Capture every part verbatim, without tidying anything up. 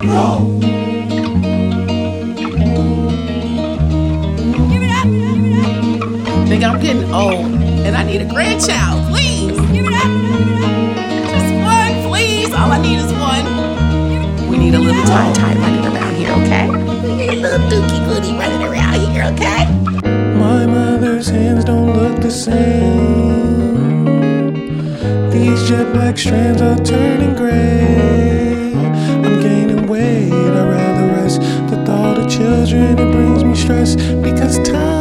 Nigga, I'm getting old, and I need a grandchild. Please, give it up. Just one, please. All I need is one. We need a little tie tie running around here, okay? We need a little dookie booty running around here, okay? My mother's hands don't look the same. These jet black strands are turning gray. I'm gaining weight, I'd rather rest. The thought of children, it brings me stress. Because time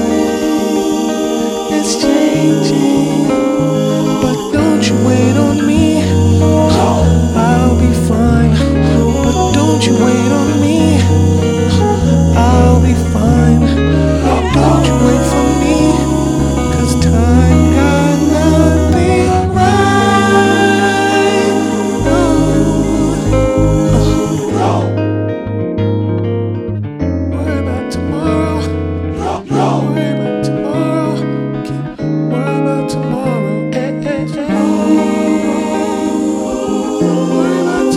is changing. But don't you wait on me, I'll be fine. But don't you wait on me, I'll be fine. Don't you wait for me, 'cause time got nothing right. No. Worry about tomorrow. Worry about tomorrow. Worry about tomorrow. Eh, eh, eh. Worry about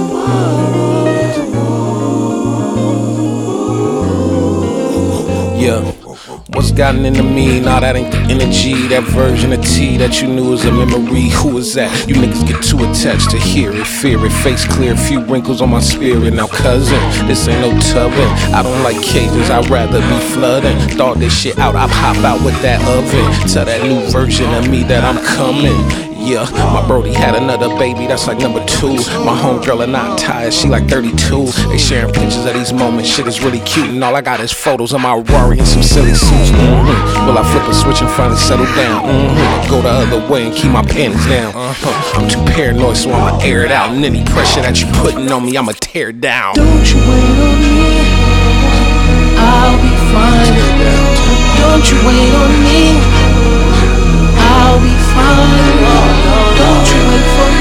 tomorrow. Yeah. What's gotten into me? Nah, that ain't the energy. That version of T that you knew was a memory. Who is that? You niggas get too attached to hear it, fear it. Face clear, few wrinkles on my spirit. Now, cousin, this ain't no tubbing. I don't like cages, I'd rather be flooding. Thought this shit out, I'd hop out with that oven. Tell that new version of me that I'm coming. Yeah, my brody had another baby, that's like number two. My homegirl and I tired, she like thirty-two. They sharing pictures of these moments, shit is really cute. And all I got is photos of my Rari and some silly suits. Mm-hmm. Will I flip a switch and finally settle down? Mm-hmm. Go the other way and keep my panties down. Uh-huh. I'm too paranoid, so I'ma air it out. And any pressure that you putting on me, I'ma tear down. Don't you wait on me, I'll be fine. Don't you wait on me, I'll be fine. Don't you wait for me.